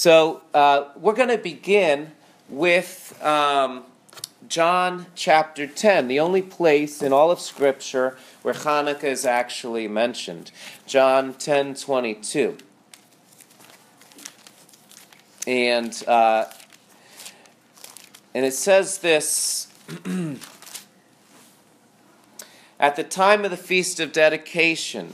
So we're going to begin with John chapter 10, the only place in all of Scripture where Hanukkah is actually mentioned. John 10:22. And it says this, at the time of the Feast of Dedication,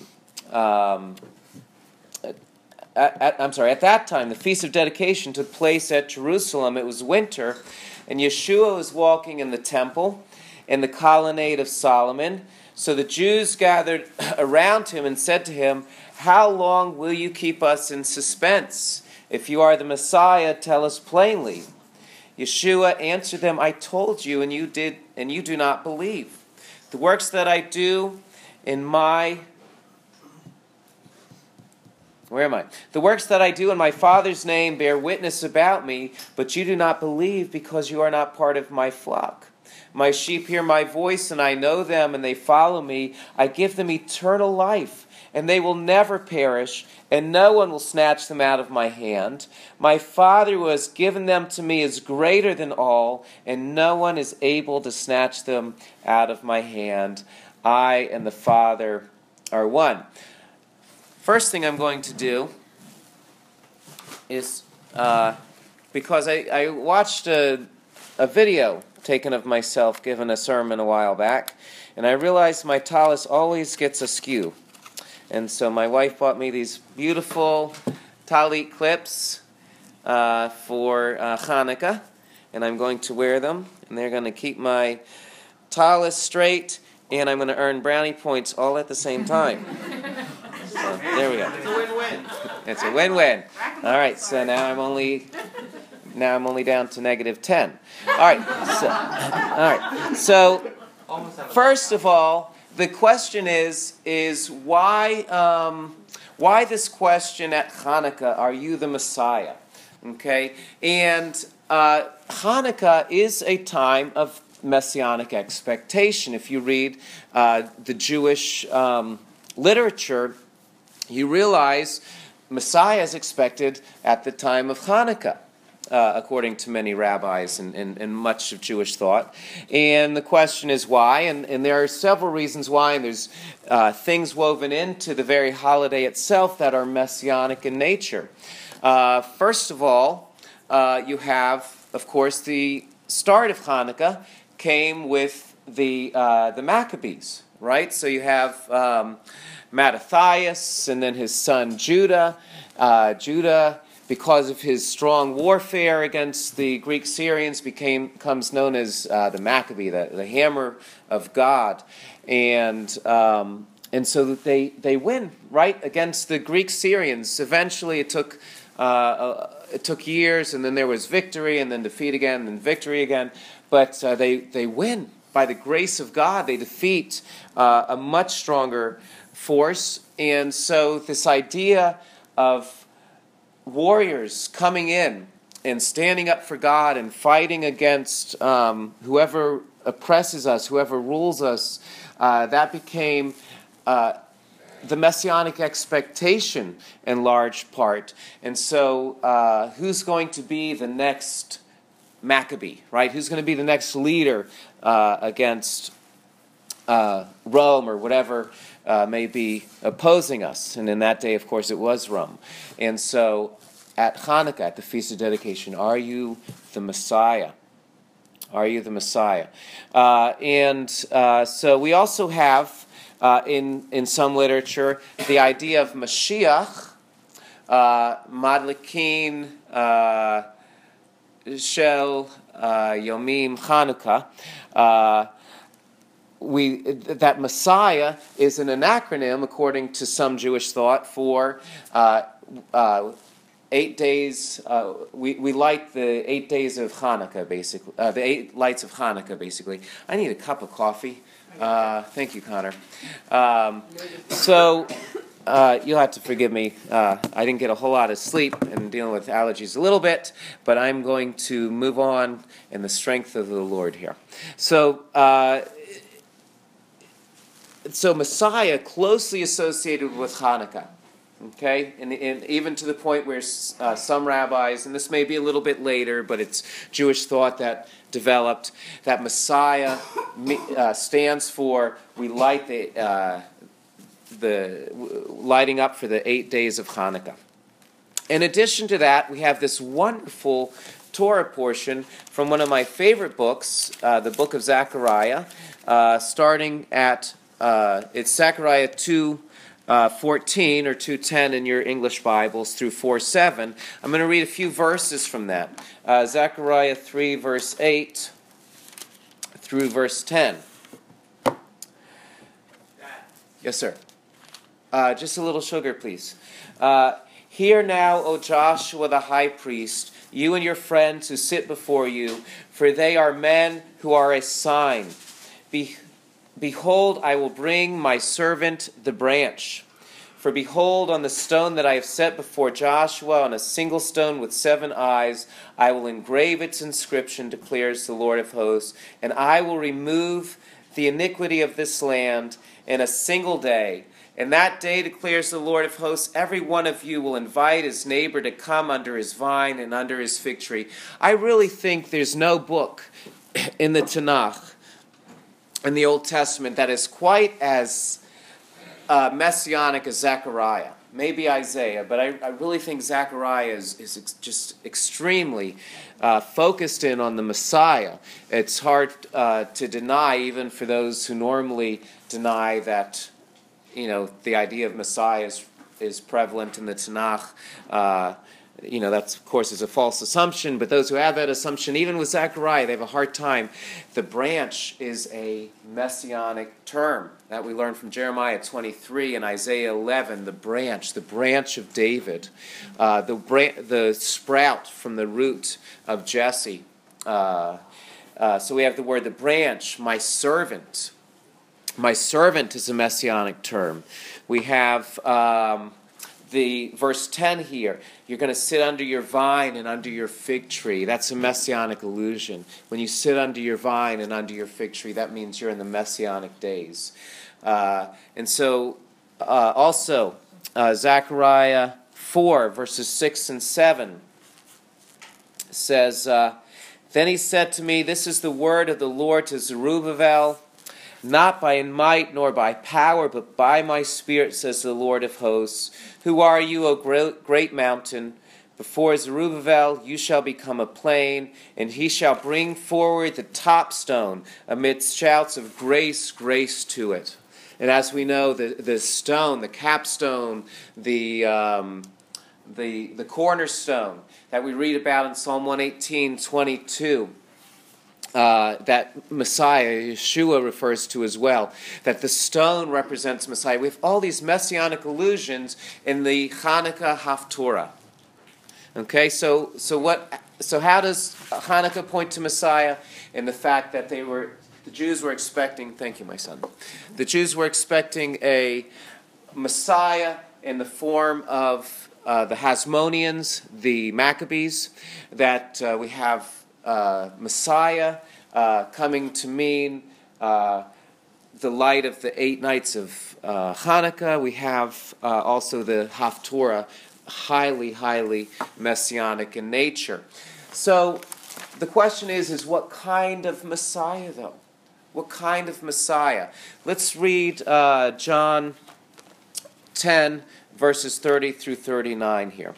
at that time, the Feast of Dedication took place at Jerusalem. It was winter, and Yeshua was walking in the temple in the colonnade of Solomon. So the Jews gathered around him and said to him, "How long will you keep us in suspense? If you are the Messiah, tell us plainly." Yeshua answered them, "I told you, and you do not believe. The works that I do in my The works that I do in my Father's name bear witness about me, but you do not believe because you are not part of my flock. My sheep hear my voice, and I know them, and they follow me. I give them eternal life, and they will never perish, and no one will snatch them out of my hand. My Father who has given them to me is greater than all, and no one is able to snatch them out of my hand. I and the Father are one." First thing I'm going to do is, because I watched a video taken of myself giving a sermon a while back, and I realized my tallis always gets askew. And so my wife bought me these beautiful talit clips for Hanukkah, and I'm going to wear them, and they're going to keep my tallis straight, and I'm going to earn brownie points all at the same time. So there we go. It's a win-win. It's a win-win. All right, so now I'm only down to -10. All right. So first of all, the question is why this question at Hanukkah? Are you the Messiah? Okay, and Hanukkah is a time of messianic expectation. If you read the Jewish literature, you realize Messiah is expected at the time of Hanukkah, according to many rabbis and much of Jewish thought. And the question is why, and there are several reasons why, and there's things woven into the very holiday itself that are messianic in nature. First of all, you have, of course, the start of Hanukkah came with the Maccabees, right? So you have Mattathias, and then his son Judah. Judah, because of his strong warfare against the Greek Syrians, becomes known as the Maccabee, the hammer of God, and so they win right against the Greek Syrians. Eventually, it took years, and then there was victory, and then defeat again, and then victory again. But they win by the grace of God. They defeat a much stronger force, and so this idea of warriors coming in and standing up for God and fighting against whoever oppresses us, whoever rules us, that became the messianic expectation in large part. And so who's going to be the next Maccabee, right? Who's going to be the next leader against Rome or whatever may be opposing us? And in that day, of course, it was Rome. And so at Hanukkah, at the Feast of Dedication, are you the Messiah? Are you the Messiah? So we also have, in some literature, the idea of Mashiach, Madlikin Shel Yomim Chanukah. That Messiah is an acronym, according to some Jewish thought, for 8 days. We light the 8 days of Hanukkah, basically. The 8 lights of Hanukkah, basically. I need a cup of coffee. Thank you, Connor. So you'll have to forgive me. I didn't get a whole lot of sleep and dealing with allergies a little bit, but I'm going to move on in the strength of the Lord here. So Messiah closely associated with Hanukkah. Okay, and even to the point where some rabbis, and this may be a little bit later, but it's Jewish thought that developed, that Messiah stands for, we light the lighting up for the 8 days of Hanukkah. In addition to that, we have this wonderful Torah portion from one of my favorite books, the book of Zechariah, starting at, it's Zechariah 2:14 or 2:10 in your English Bibles through 4:7. I'm going to read a few verses from that. Zechariah 3, verse 8 through verse 10. Yes, sir. Just a little sugar, please. Hear now, O Joshua the high priest, you and your friends who sit before you, for they are men who are a sign. Behold, I will bring my servant the branch. For behold, on the stone that I have set before Joshua, on a single stone with 7 eyes, I will engrave its inscription, declares the Lord of hosts, and I will remove the iniquity of this land in a single day. And that day, declares the Lord of hosts, every one of you will invite his neighbor to come under his vine and under his fig tree. I really think there's no book in the Tanakh, in the Old Testament, that is quite as messianic as Zechariah. Maybe Isaiah, but I really think Zechariah is just extremely focused in on the Messiah. It's hard to deny, even for those who normally deny that, the idea of Messiah is prevalent in the Tanakh. That's, of course, is a false assumption, but those who have that assumption, even with Zechariah, they have a hard time. The branch is a messianic term that we learn from Jeremiah 23 and Isaiah 11, the branch of David, the sprout from the root of Jesse. So we have the word, the branch, my servant. My servant is a messianic term. We have the verse 10 here, you're going to sit under your vine and under your fig tree. That's a messianic allusion. When you sit under your vine and under your fig tree, that means you're in the messianic days. And so also Zechariah 4, verses 6 and 7 says, Then he said to me, this is the word of the Lord to Zerubbabel, not by might nor by power, but by my Spirit, says the Lord of hosts. Who are you, O great mountain? Before Zerubbabel you shall become a plain, and he shall bring forward the top stone amidst shouts of grace, grace to it. And as we know, the stone, the capstone, the cornerstone that we read about in Psalm 118:22, that Messiah, Yeshua, refers to as well, that the stone represents Messiah. We have all these messianic allusions in the Hanukkah Haftorah. Okay, so how does Hanukkah point to Messiah? In the fact that the Jews were expecting, thank you, my son, the Jews were expecting a Messiah in the form of the Hasmoneans, the Maccabees, that we have Messiah coming to mean the light of the 8 nights of Hanukkah. We have also the Haftorah, highly, highly messianic in nature. So the question is what kind of Messiah, though? What kind of Messiah? Let's read John 10, verses 30 through 39 here.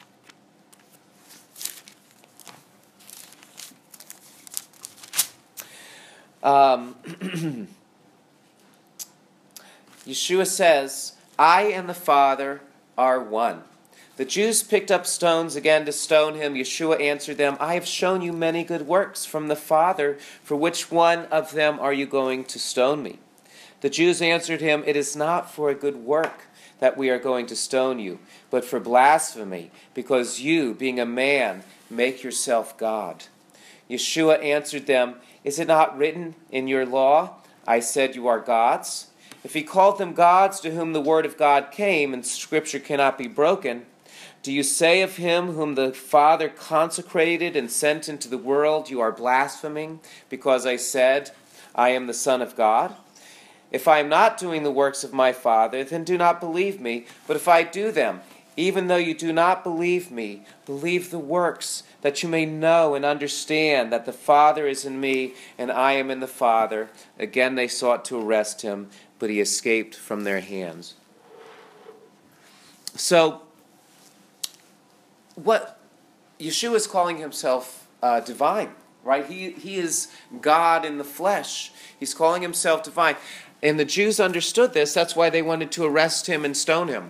Yeshua says, I and the Father are one. The Jews picked up stones again to stone him. Yeshua answered them, I have shown you many good works from the Father. For which one of them are you going to stone me? The Jews answered him, it is not for a good work that we are going to stone you, but for blasphemy, because you, being a man, make yourself God. Yeshua answered them, is it not written in your law, I said you are gods? If he called them gods to whom the word of God came, and Scripture cannot be broken, do you say of him whom the Father consecrated and sent into the world, you are blaspheming, because I said, I am the Son of God? If I am not doing the works of my Father, then do not believe me. But if I do them, even though you do not believe me, believe the works, that you may know and understand that the Father is in me and I am in the Father." Again they sought to arrest him, but he escaped from their hands. So, what Yeshua is calling himself divine, right? He is God in the flesh. He's calling himself divine. And the Jews understood this. That's why they wanted to arrest him and stone him.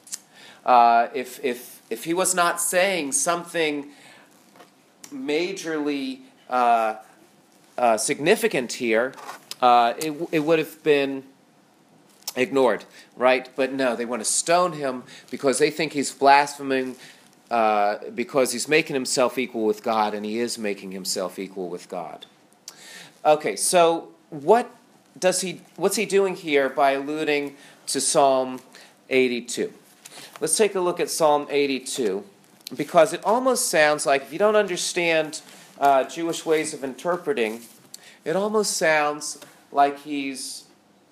If he was not saying something majorly significant here, it would have been ignored, right? But no, they want to stone him because they think he's blaspheming, because he's making himself equal with God, and he is making himself equal with God. Okay, so what's he doing here by alluding to Psalm 82? Let's take a look at Psalm 82, because it almost sounds like, if you don't understand Jewish ways of interpreting, it almost sounds like he's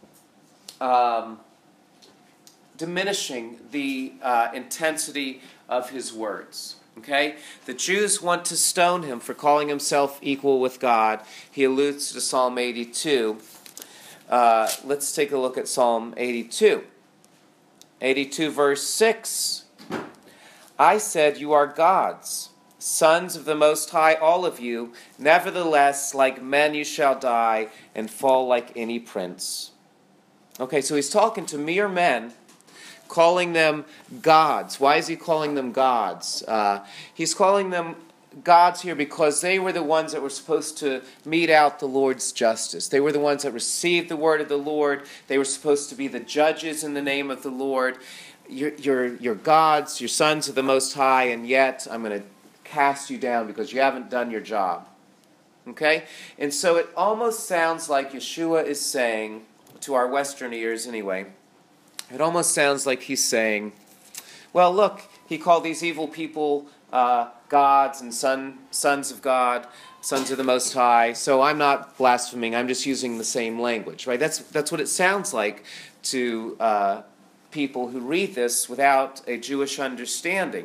diminishing the intensity of his words. Okay? The Jews want to stone him for calling himself equal with God. He alludes to Psalm 82. Let's take a look at Psalm 82. 82 verse 6. "I said, you are gods, sons of the Most High, all of you. Nevertheless, like men you shall die and fall like any prince." Okay, so he's talking to mere men, calling them gods. Why is he calling them gods? He's calling them gods here because they were the ones that were supposed to mete out the Lord's justice. They were the ones that received the word of the Lord. They were supposed to be the judges in the name of the Lord. You're gods, you're sons of the Most High, and yet I'm going to cast you down because you haven't done your job. Okay? And so it almost sounds like Yeshua is saying, to our Western ears anyway, it almost sounds like he's saying, well, look, he called these evil people gods and sons of God, sons of the Most High, so I'm not blaspheming, I'm just using the same language, right? That's what it sounds like to people who read this without a Jewish understanding.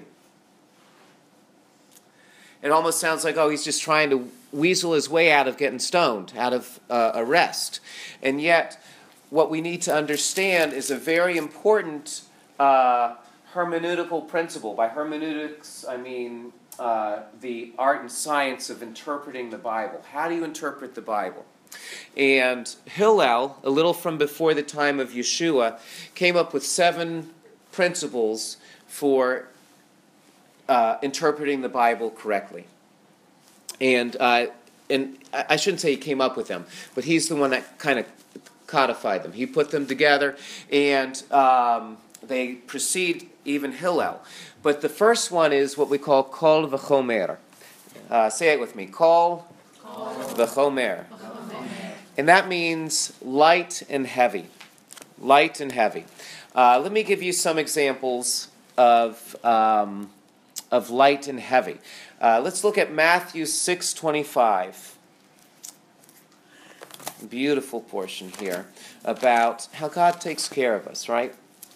It almost sounds like, oh, he's just trying to weasel his way out of getting stoned, out of arrest. And yet, what we need to understand is a very important hermeneutical principle. By hermeneutics, I mean the art and science of interpreting the Bible. How do you interpret the Bible? And Hillel, a little from before the time of Yeshua, came up with 7 principles for interpreting the Bible correctly. And I shouldn't say he came up with them, but he's the one that kind of codified them. He put them together, and they precede even Hillel. But the first one is what we call kol v'chomer. Say it with me. Kol v'chomer. And that means light and heavy. Light and heavy. Let me give you some examples of light and heavy. Let's look at Matthew 6:25. Beautiful portion here about how God takes care of us, right?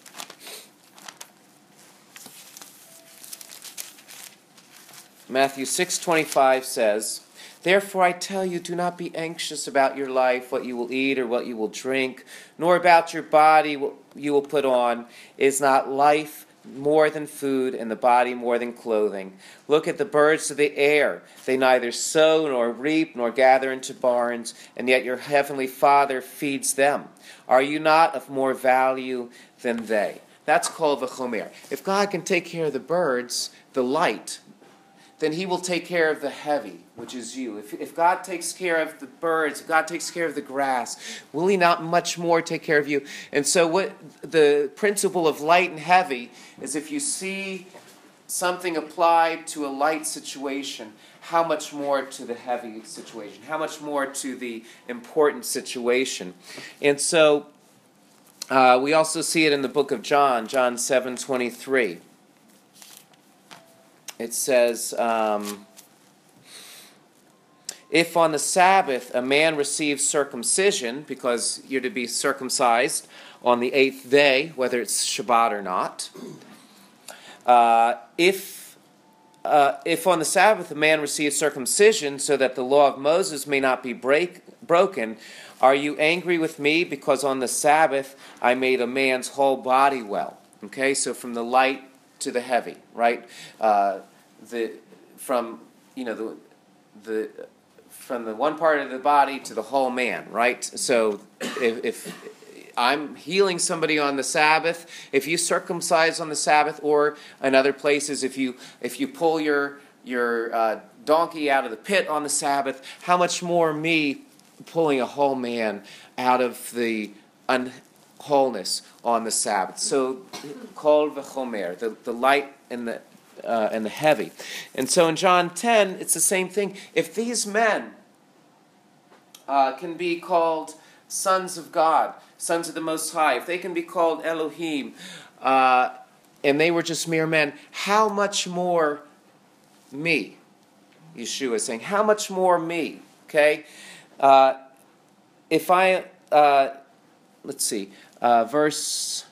Matthew 6:25 says, "Therefore I tell you, do not be anxious about your life, what you will eat or what you will drink, nor about your body, what you will put on. Is not life more than food, and the body more than clothing? Look at the birds of the air. They neither sow nor reap nor gather into barns, and yet your heavenly Father feeds them. Are you not of more value than they?" That's called v'chomer. If God can take care of the birds, the light, then he will take care of the heavy, which is you. If God takes care of the birds, if God takes care of the grass, will he not much more take care of you? And so what the principle of light and heavy is, if you see something applied to a light situation, how much more to the heavy situation? How much more to the important situation? And so we also see it in the book of John, John 7:23. It says, If on the Sabbath a man receives circumcision, because you're to be circumcised on the 8th day, whether it's Shabbat or not, if on the Sabbath a man receives circumcision so that the law of Moses may not be broken, are you angry with me because on the Sabbath I made a man's whole body well? Okay, so from the light to the heavy, right? From the one part of the body to the whole man, right? So if I'm healing somebody on the Sabbath, if you circumcise on the Sabbath, or in other places, if you pull your donkey out of the pit on the Sabbath, how much more me pulling a whole man out of the unwholeness on the Sabbath? So, kol v'chomer, the light and the heavy. And so in John 10, it's the same thing. If these men can be called sons of God, sons of the Most High, if they can be called Elohim, and they were just mere men, how much more me? Yeshua is saying, how much more me? Okay? If I, let's see, verse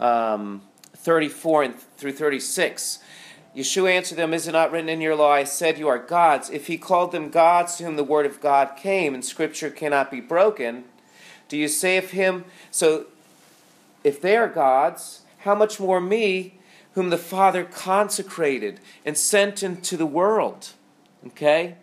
34 through 36, Yeshua answered them, is it not written in your law, I said you are gods? If he called them gods to whom the word of God came, and Scripture cannot be broken, do you say of him, so if they are gods, how much more me, whom the Father consecrated and sent into the world? Okay?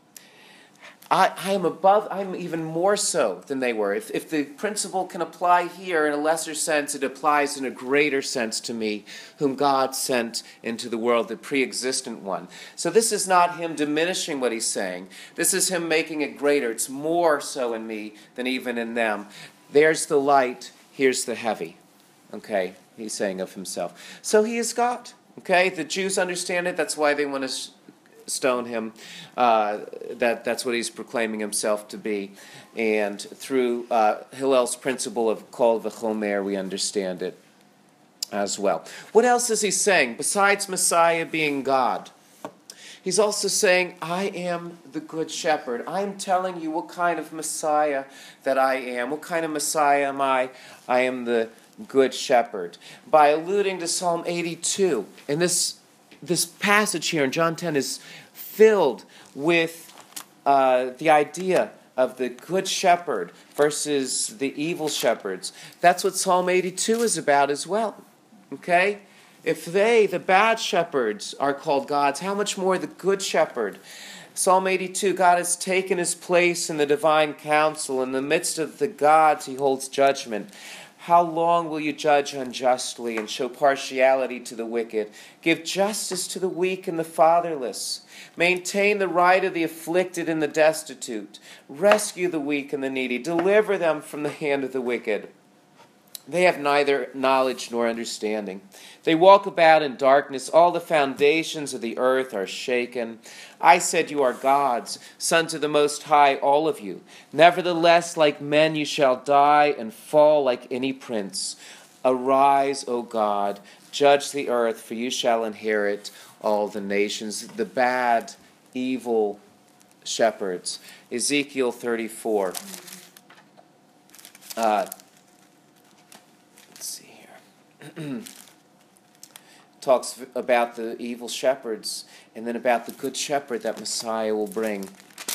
I'm even more so than they were. If the principle can apply here in a lesser sense, it applies in a greater sense to me, whom God sent into the world, the pre-existent one. So this is not him diminishing what he's saying. This is him making it greater. It's more so in me than even in them. There's the light, here's the heavy. Okay, he's saying of himself. So he is God. Okay, the Jews understand it. That's why they want to stone him. That's what he's proclaiming himself to be. And through Hillel's principle of kol v'chomer, we understand it as well. What else is he saying? Besides Messiah being God, he's also saying, I am the good shepherd. I'm telling you what kind of Messiah that I am. What kind of Messiah am I? I am the good shepherd. By alluding to Psalm 82, and this passage here in John 10 is filled with the idea of the good shepherd versus the evil shepherds. That's what Psalm 82 is about as well. Okay? If they, the bad shepherds, are called gods, how much more the good shepherd? Psalm 82, God has taken his place in the divine council. In the midst of the gods, he holds judgment. How long will you judge unjustly and show partiality to the wicked? Give justice to the weak and the fatherless. Maintain the right of the afflicted and the destitute. Rescue the weak and the needy. Deliver them from the hand of the wicked. They have neither knowledge nor understanding. They walk about in darkness. All the foundations of the earth are shaken. I said you are gods, sons of the Most High, all of you. Nevertheless, like men you shall die and fall like any prince. Arise, O God, judge the earth, for you shall inherit all the nations. The bad, evil shepherds. Ezekiel 34. Talks about the evil shepherds and then about the good shepherd that Messiah will bring.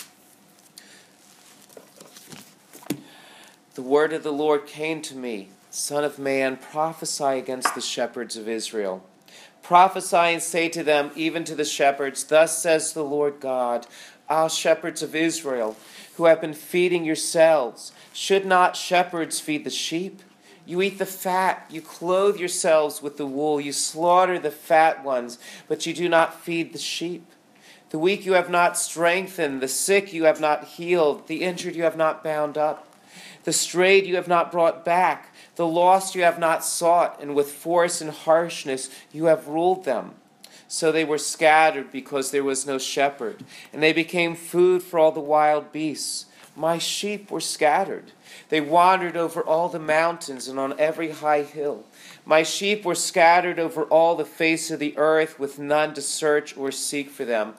The word of the Lord came to me, Son of man, prophesy against the shepherds of Israel. Prophesy and say to them, even to the shepherds, thus says the Lord God, ah, shepherds of Israel, who have been feeding yourselves, should not shepherds feed the sheep? You eat the fat, you clothe yourselves with the wool, you slaughter the fat ones, but you do not feed the sheep. The weak you have not strengthened, the sick you have not healed, the injured you have not bound up. The strayed you have not brought back, the lost you have not sought, and with force and harshness you have ruled them. So they were scattered because there was no shepherd, and they became food for all the wild beasts. My sheep were scattered. They wandered over all the mountains and on every high hill. My sheep were scattered over all the face of the earth, with none to search or seek for them.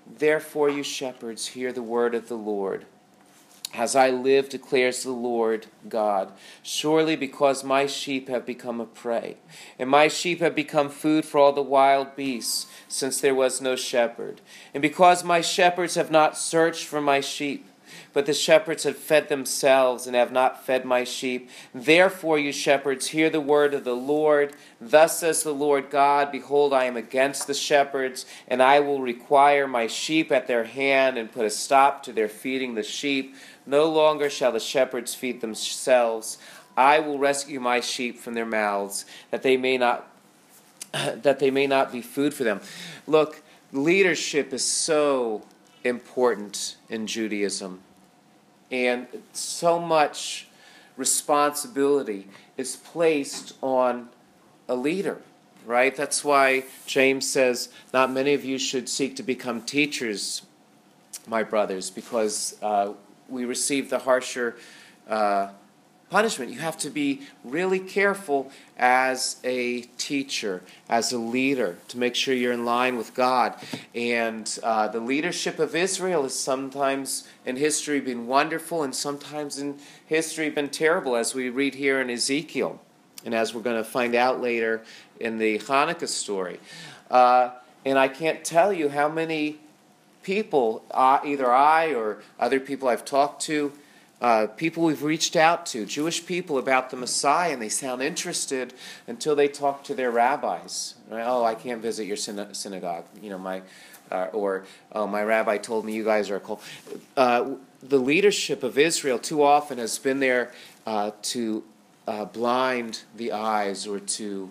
Therefore, you shepherds, hear the word of the Lord. As I live, declares the Lord God, surely because my sheep have become a prey, and my sheep have become food for all the wild beasts, since there was no shepherd, and because my shepherds have not searched for my sheep, but the shepherds have fed themselves and have not fed my sheep. Therefore, you shepherds, hear the word of the Lord. Thus says the Lord God, behold, I am against the shepherds, and I will require my sheep at their hand and put a stop to their feeding the sheep. No longer shall the shepherds feed themselves. I will rescue my sheep from their mouths, that they may not be food for them. Look, leadership is so important in Judaism. And so much responsibility is placed on a leader, right? That's why James says, not many of you should seek to become teachers, my brothers, because we receive the harsher punishment. You have to be really careful as a teacher, as a leader, to make sure you're in line with God. And the leadership of Israel has sometimes in history been wonderful and sometimes in history been terrible, as we read here in Ezekiel, and as we're going to find out later in the Hanukkah story. And I can't tell you how many people, either I or other people I've talked to, people we've reached out to, Jewish people, about the Messiah, and they sound interested until they talk to their rabbis. Right? Oh, I can't visit your synagogue. My rabbi told me you guys are a cult. The leadership of Israel too often has been there to blind the eyes or to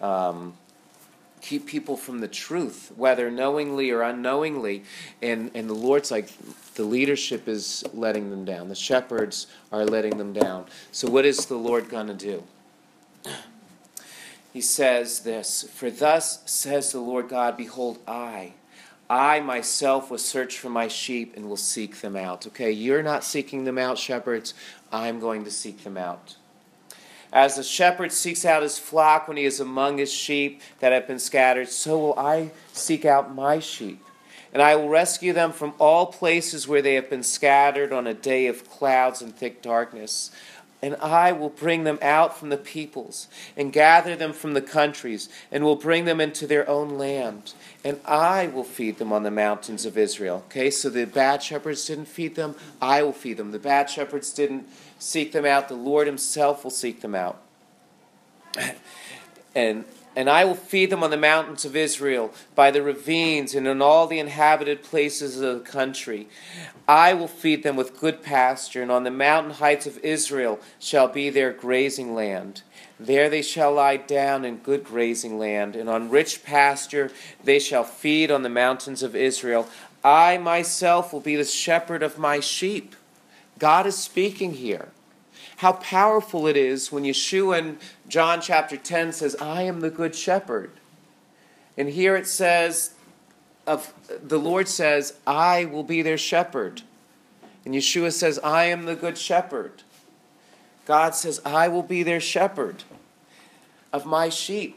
keep people from the truth, whether knowingly or unknowingly. And the Lord's like, the leadership is letting them down. The shepherds are letting them down. So what is the Lord going to do? He says this, for thus says the Lord God, behold, I myself will search for my sheep and will seek them out. Okay, you're not seeking them out, shepherds. I'm going to seek them out. As the shepherd seeks out his flock when he is among his sheep that have been scattered, so will I seek out my sheep. And I will rescue them from all places where they have been scattered on a day of clouds and thick darkness. And I will bring them out from the peoples and gather them from the countries and will bring them into their own land. And I will feed them on the mountains of Israel. Okay, so the bad shepherds didn't feed them. I will feed them. The bad shepherds didn't seek them out. The Lord himself will seek them out. And I will feed them on the mountains of Israel, by the ravines, and in all the inhabited places of the country. I will feed them with good pasture, and on the mountain heights of Israel shall be their grazing land. There they shall lie down in good grazing land, and on rich pasture they shall feed on the mountains of Israel. I myself will be the shepherd of my sheep. God is speaking here. How powerful it is when Yeshua in John chapter 10 says, I am the good shepherd. And here it says, the Lord says, I will be their shepherd. And Yeshua says, I am the good shepherd. God says, I will be their shepherd of my sheep.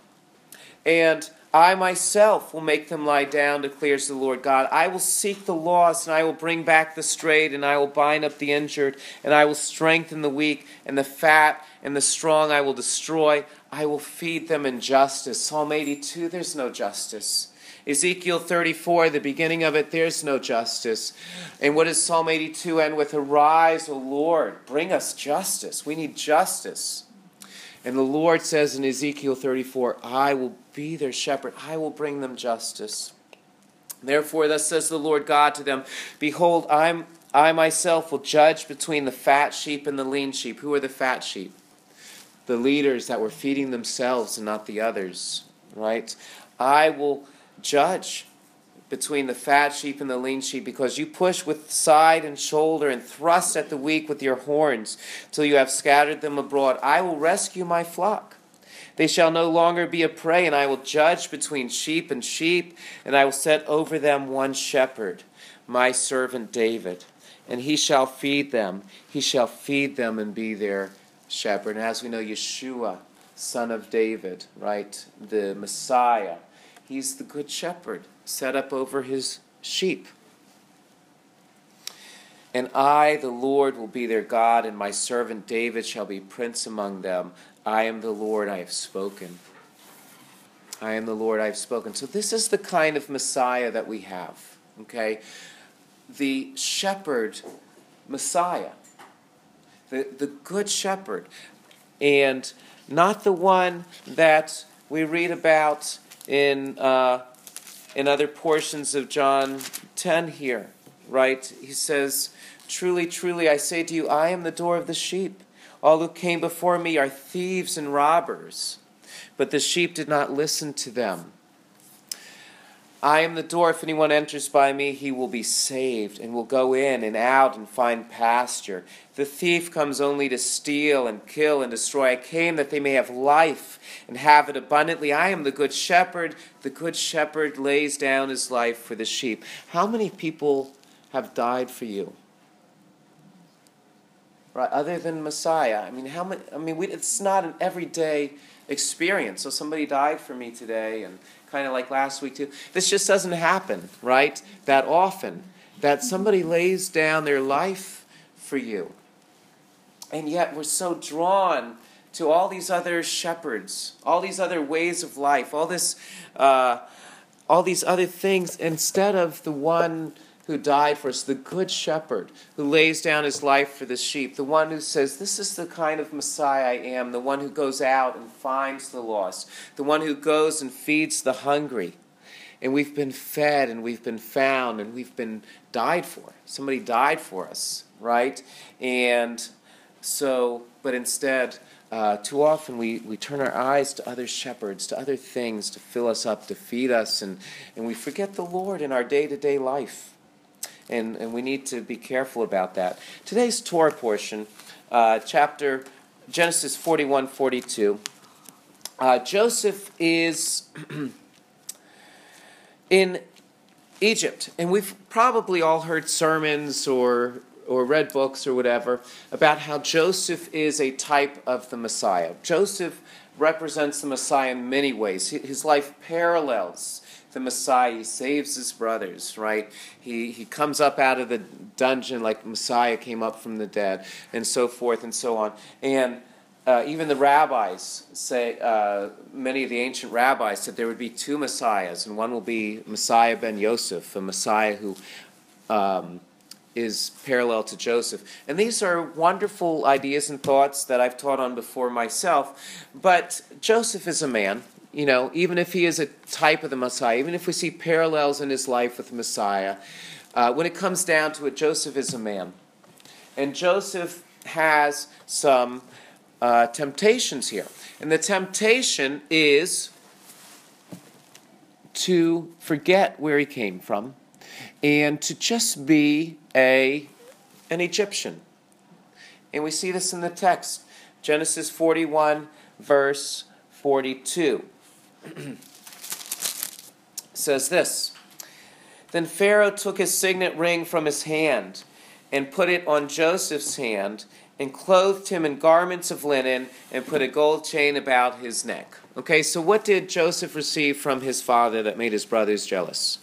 And I myself will make them lie down, declares the Lord God. I will seek the lost, and I will bring back the strayed, and I will bind up the injured, and I will strengthen the weak, and the fat and the strong I will destroy. I will feed them in justice. Psalm 82, there's no justice. Ezekiel 34, the beginning of it, there's no justice. And what does Psalm 82 end with? Arise, O Lord, bring us justice. We need justice. And the Lord says in Ezekiel 34, I will be their shepherd. I will bring them justice. Therefore, thus says the Lord God to them, behold, I myself will judge between the fat sheep and the lean sheep. Who are the fat sheep? The leaders that were feeding themselves and not the others, right? I will judge between the fat sheep and the lean sheep, because you push with side and shoulder and thrust at the weak with your horns till you have scattered them abroad. I will rescue my flock. They shall no longer be a prey, and I will judge between sheep, and I will set over them one shepherd, my servant David, and he shall feed them. He shall feed them and be their shepherd. And as we know, Yeshua, son of David, right, the Messiah, he's the good shepherd, set up over his sheep. And I, the Lord, will be their God, and my servant David shall be prince among them. I am the Lord, I have spoken. I am the Lord, I have spoken. So this is the kind of Messiah that we have, okay? The shepherd Messiah, the good shepherd, and not the one that we read about in other portions of John 10 here, right? He says, truly, truly, I say to you, I am the door of the sheep. All who came before me are thieves and robbers, but the sheep did not listen to them. I am the door. If anyone enters by me, he will be saved and will go in and out and find pasture. The thief comes only to steal and kill and destroy. I came that they may have life and have it abundantly. I am the good shepherd. The good shepherd lays down his life for the sheep. How many people have died for you? Right, other than Messiah. I mean, how many? I mean, it's not an everyday experience. So somebody died for me today, and kind of like last week too. This just doesn't happen, right? That often, that somebody lays down their life for you. And yet we're so drawn to all these other shepherds, all these other ways of life, all these other things, instead of the one who died for us, the good shepherd who lays down his life for the sheep, the one who says, this is the kind of Messiah I am, the one who goes out and finds the lost, the one who goes and feeds the hungry. And we've been fed and we've been found and we've been died for. Somebody died for us, right? And so, but instead, too often we turn our eyes to other shepherds, to other things to fill us up, to feed us, and we forget the Lord in our day-to-day life. And we need to be careful about that. Today's Torah portion, chapter Genesis 41:42. Joseph is in Egypt, and we've probably all heard sermons or read books or whatever about how Joseph is a type of the Messiah. Joseph represents the Messiah in many ways. His life parallels the Messiah. He saves his brothers, right? He comes up out of the dungeon like Messiah came up from the dead, and so forth and so on. And even the rabbis say, many of the ancient rabbis said there would be two Messiahs, and one will be Messiah ben Yosef, a Messiah who is parallel to Joseph. And these are wonderful ideas and thoughts that I've taught on before myself. But Joseph is a man. You know, even if he is a type of the Messiah, even if we see parallels in his life with the Messiah, when it comes down to it, Joseph is a man. And Joseph has some temptations here. And the temptation is to forget where he came from and to just be an Egyptian. And we see this in the text. Genesis 41, verse 42. Says this, Then Pharaoh took his signet ring from his hand and put it on Joseph's hand and clothed him in garments of linen and put a gold chain about his neck. Okay, so what did Joseph receive from his father that made his brothers jealous?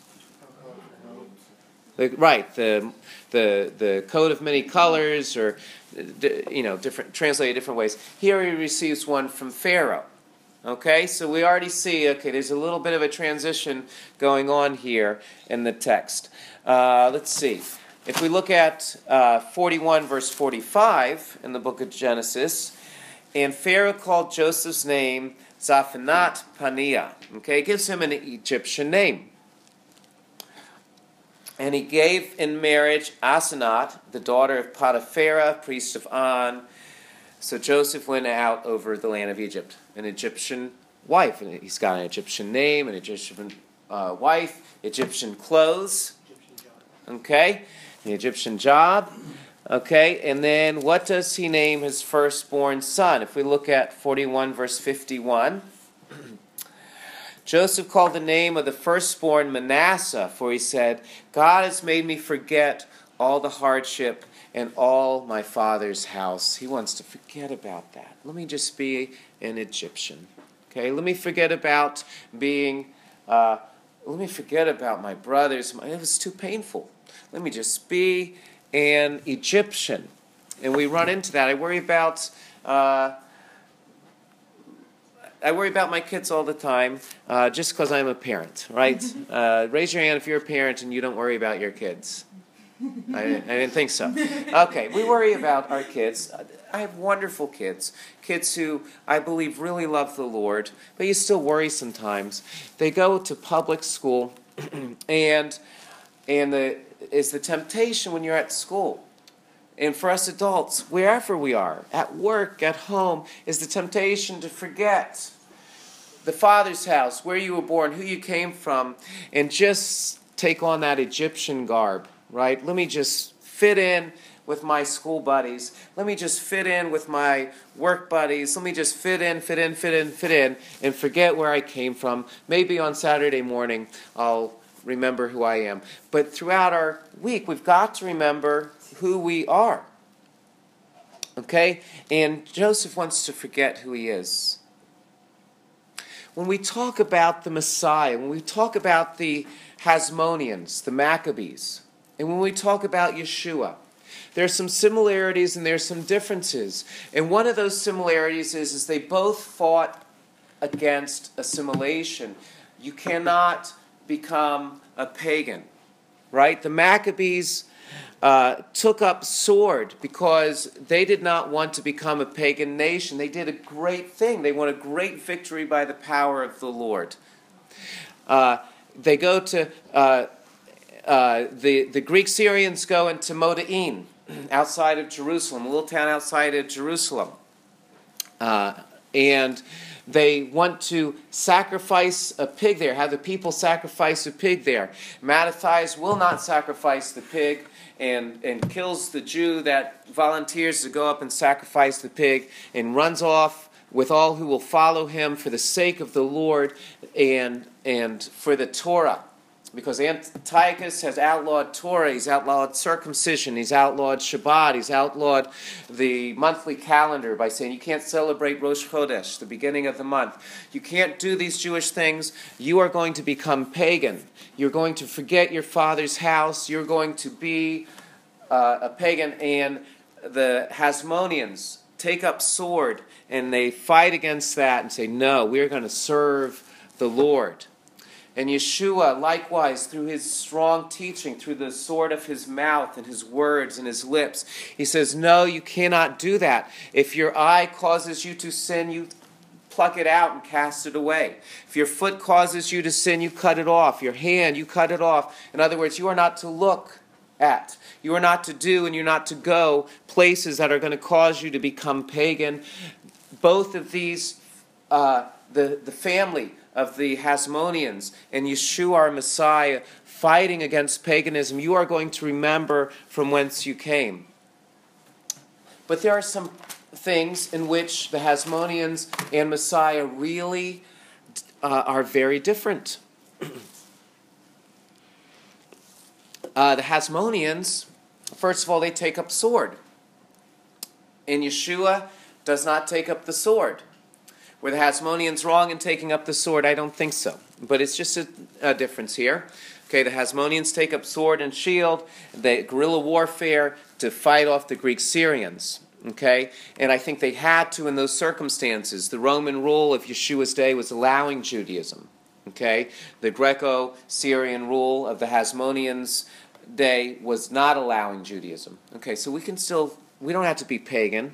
Right, the coat of many colors, or different, translated different ways. Here he receives one from Pharaoh. Okay, so we already see, there's a little bit of a transition going on here in the text. Let's see. If we look at 41 verse 45 in the book of Genesis, and Pharaoh called Joseph's name Zaphanat Paneah. Okay, it gives him an Egyptian name. And he gave in marriage Asenath, the daughter of Potipharah, priest of On. So Joseph went out over the land of Egypt, an Egyptian wife. And he's got an Egyptian name, an Egyptian wife, Egyptian clothes, okay, an Egyptian job, okay. And then what does he name his firstborn son? If we look at 41 verse 51, Joseph called the name of the firstborn Manasseh, for he said, God has made me forget all the hardship and all my father's house. He wants to forget about that. Let me just be an Egyptian. Okay, let me forget about being let me forget about my brothers. It was too painful. Let me just be an Egyptian. And we run into that. I worry about my kids all the time, just because I'm a parent, right? Raise your hand if you're a parent and you don't worry about your kids. I didn't think so. Okay, we worry about our kids. I have wonderful kids who I believe really love the Lord, but you still worry sometimes. They go to public school, and it's the temptation when you're at school. And for us adults, wherever we are, at work, at home, is the temptation to forget the Father's house, where you were born, who you came from, and just take on that Egyptian garb, right? Let me just fit in with my school buddies. Let me just fit in with my work buddies. Let me just fit in, and forget where I came from. Maybe on Saturday morning, I'll remember who I am. But throughout our week, we've got to remember who we are. Okay? And Joseph wants to forget who he is. When we talk about the Messiah, when we talk about the Hasmoneans, the Maccabees, and when we talk about Yeshua, there's some similarities and there's some differences. And one of those similarities is they both fought against assimilation. You cannot become a pagan, right? The Maccabees took up sword because they did not want to become a pagan nation. They did a great thing. They won a great victory by the power of the Lord. They go to the Greek Syrians go into Modain, outside of Jerusalem, a little town outside of Jerusalem, and they want to sacrifice a pig there, have the people sacrifice a pig there. Mattathias will not sacrifice the pig and kills the Jew that volunteers to go up and sacrifice the pig and runs off with all who will follow him for the sake of the Lord and for the Torah. Because Antiochus has outlawed Torah, he's outlawed circumcision, he's outlawed Shabbat, he's outlawed the monthly calendar by saying you can't celebrate Rosh Chodesh, the beginning of the month. You can't do these Jewish things. You are going to become pagan. You're going to forget your father's house. You're going to be a pagan. And the Hasmoneans take up sword and they fight against that and say, no, we're going to serve the Lord. And Yeshua, likewise, through his strong teaching, through the sword of his mouth and his words and his lips, he says, no, you cannot do that. If your eye causes you to sin, you pluck it out and cast it away. If your foot causes you to sin, you cut it off. Your hand, you cut it off. In other words, you are not to look at. You are not to do and you're not to go places that are going to cause you to become pagan. Both of these, the family of the Hasmoneans and Yeshua, our Messiah, fighting against paganism, you are going to remember from whence you came. But there are some things in which the Hasmoneans and Messiah really are very different. The Hasmoneans, first of all, they take up sword. And Yeshua does not take up the sword. Were the Hasmoneans wrong in taking up the sword? I don't think so. But it's just a difference here. Okay, the Hasmoneans take up sword and shield, the guerrilla warfare to fight off the Greek Syrians. Okay, and I think they had to in those circumstances. The Roman rule of Yeshua's day was allowing Judaism. Okay, the Greco-Syrian rule of the Hasmoneans' day was not allowing Judaism. Okay, so we don't have to be pagan.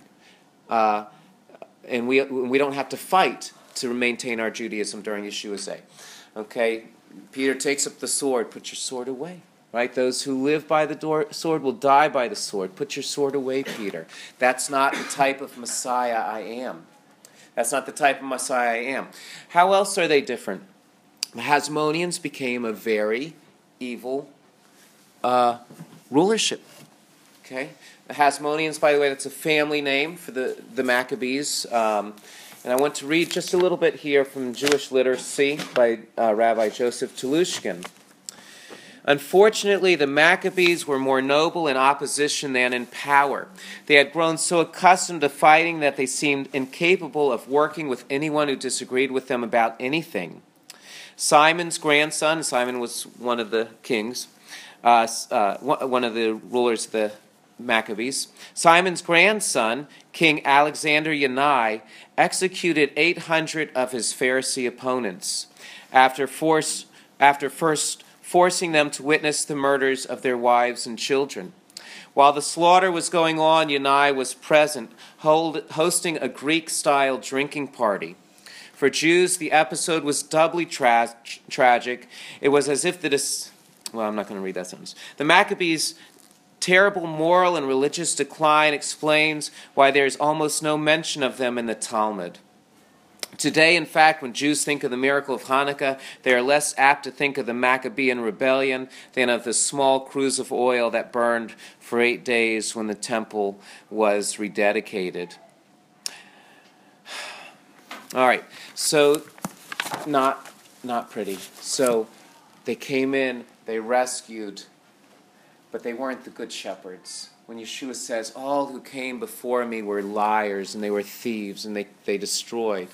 And we don't have to fight to maintain our Judaism during Yeshua's day. Okay, Peter takes up the sword. Put your sword away. Right? Those who live by the sword will die by the sword. Put your sword away, Peter. That's not the type of Messiah I am. That's not the type of Messiah I am. How else are they different? The Hasmoneans became a very evil rulership. Okay? The Hasmoneans, by the way, that's a family name for the Maccabees. And I want to read just a little bit here from Jewish Literacy by Rabbi Joseph Telushkin. Unfortunately, the Maccabees were more noble in opposition than in power. They had grown so accustomed to fighting that they seemed incapable of working with anyone who disagreed with them about anything. Simon's grandson, Simon was one of the kings, one of the rulers of the Maccabees. Simon's grandson, King Alexander Yanai, executed 800 of his Pharisee opponents after first forcing them to witness the murders of their wives and children. While the slaughter was going on, Yanai was present, hosting a Greek-style drinking party. For Jews, the episode was doubly tragic. It was as if I'm not going to read that sentence. The Maccabees' terrible moral and religious decline explains why there is almost no mention of them in the Talmud. Today, in fact, when Jews think of the miracle of Hanukkah, they are less apt to think of the Maccabean rebellion than of the small cruse of oil that burned for 8 days when the temple was rededicated. All right, so not pretty. So they came in, they rescued, but they weren't the good shepherds. When Yeshua says, all who came before me were liars and they were thieves and they destroyed.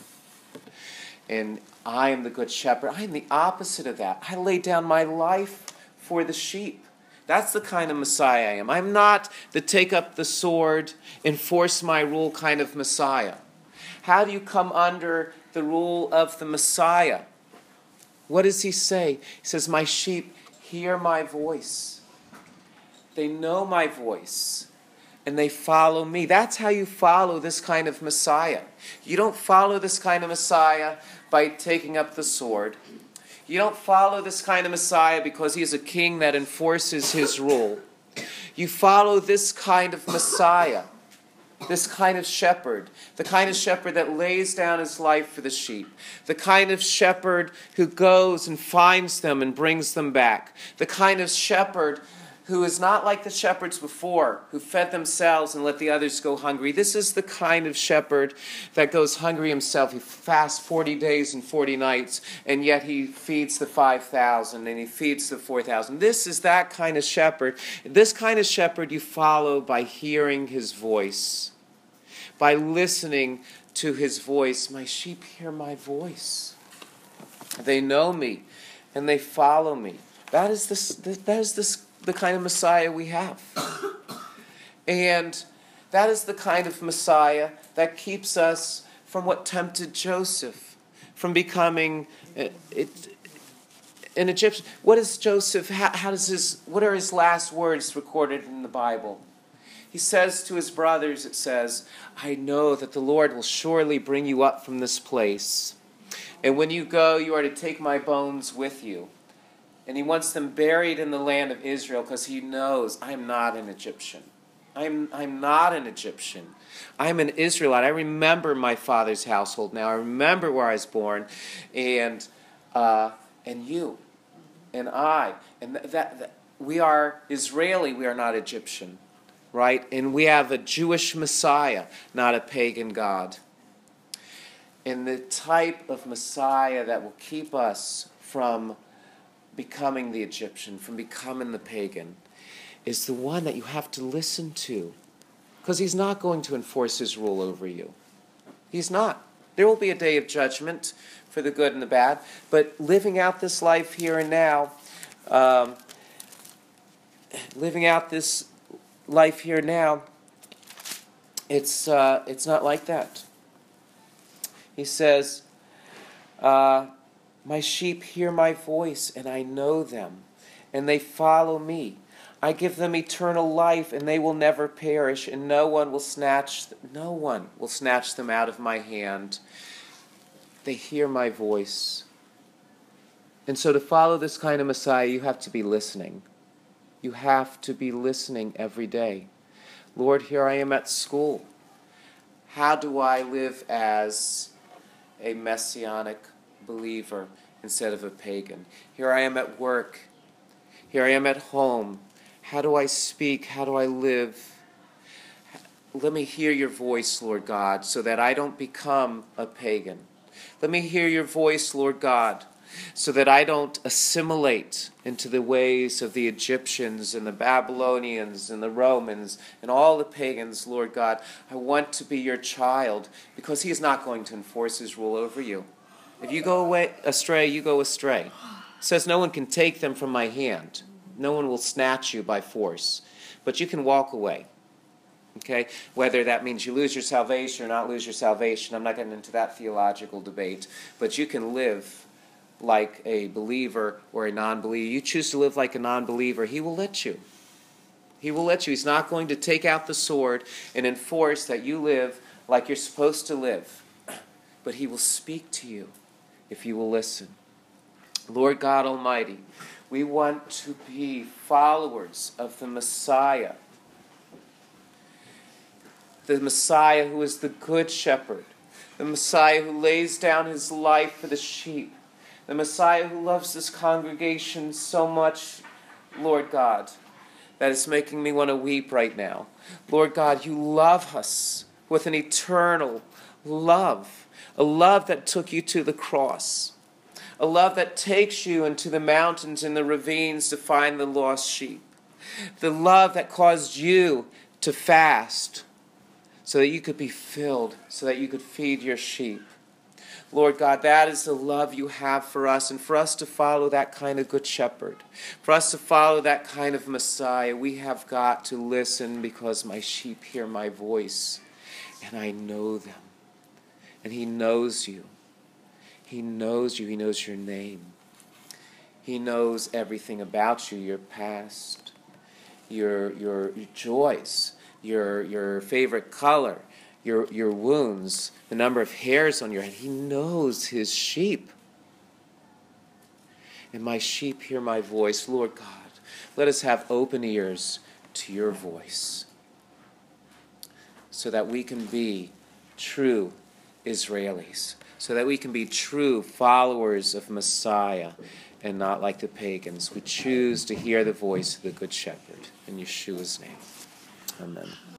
And I am the good shepherd. I am the opposite of that. I lay down my life for the sheep. That's the kind of Messiah I am. I'm not the take up the sword, enforce my rule kind of Messiah. How do you come under the rule of the Messiah? What does he say? He says, my sheep hear my voice. They know my voice. And they follow me. That's how you follow this kind of Messiah. You don't follow this kind of Messiah by taking up the sword. You don't follow this kind of Messiah because he is a king that enforces his rule. You follow this kind of Messiah, this kind of shepherd, the kind of shepherd that lays down his life for the sheep, the kind of shepherd who goes and finds them and brings them back, the kind of shepherd who is not like the shepherds before, who fed themselves and let the others go hungry. This is the kind of shepherd that goes hungry himself. He fasts 40 days and 40 nights, and yet he feeds the 5,000 and he feeds the 4,000. This is that kind of shepherd. This kind of shepherd you follow by hearing his voice, by listening to his voice. My sheep hear my voice. They know me, and they follow me. That is the kind of Messiah we have. And that is the kind of Messiah that keeps us from what tempted Joseph, from becoming an Egyptian. What is Joseph, what are his last words recorded in the Bible? He says to his brothers, it says, I know that the Lord will surely bring you up from this place. And when you go, you are to take my bones with you. And he wants them buried in the land of Israel because he knows I'm not an Egyptian. I'm not an Egyptian. I'm an Israelite. I remember my father's household now. I remember where I was born. And you and I. And that we are Israeli. We are not Egyptian. Right? And we have a Jewish Messiah, not a pagan God. And the type of Messiah that will keep us from becoming the Egyptian, from becoming the pagan, is the one that you have to listen to. Because he's not going to enforce his rule over you. He's not. There will be a day of judgment for the good and the bad, but living out this life here and now, it's not like that. He says, my sheep hear my voice, and I know them, and they follow me. I give them eternal life, and they will never perish, and no one will snatch them out of my hand. They hear my voice. And so to follow this kind of Messiah, you have to be listening. You have to be listening every day. Lord, here I am at school. How do I live as a messianic believer instead of a pagan? Here I am at work. Here I am at home. How do I speak? How do I live? Let me hear your voice, Lord God, so that I don't become a pagan. Let me hear your voice, Lord God, so that I don't assimilate into the ways of the Egyptians and the Babylonians and the Romans and all the pagans, Lord God. I want to be your child because he is not going to enforce his rule over you. If you go away astray, you go astray. It says no one can take them from my hand. No one will snatch you by force. But you can walk away. Okay? Whether that means you lose your salvation or not lose your salvation, I'm not getting into that theological debate. But you can live like a believer or a non-believer. You choose to live like a non-believer, he will let you. He will let you. He's not going to take out the sword and enforce that you live like you're supposed to live. But he will speak to you if you will listen. Lord God Almighty, we want to be followers of the Messiah. The Messiah who is the good shepherd. The Messiah who lays down his life for the sheep. The Messiah who loves this congregation so much, Lord God, that it's making me want to weep right now. Lord God, you love us with an eternal love. A love that took you to the cross. A love that takes you into the mountains and the ravines to find the lost sheep. The love that caused you to fast so that you could be filled, so that you could feed your sheep. Lord God, that is the love you have for us, and for us to follow that kind of good shepherd, for us to follow that kind of Messiah, we have got to listen, because my sheep hear my voice, and I know them. And he knows you. He knows you. He knows your name. He knows everything about you, your past, your joys, your favorite color, your wounds, the number of hairs on your head. He knows his sheep. And my sheep hear my voice. Lord God, let us have open ears to your voice so that we can be true Israelis, so that we can be true followers of Messiah and not like the pagans. We choose to hear the voice of the Good Shepherd. In Yeshua's name, amen.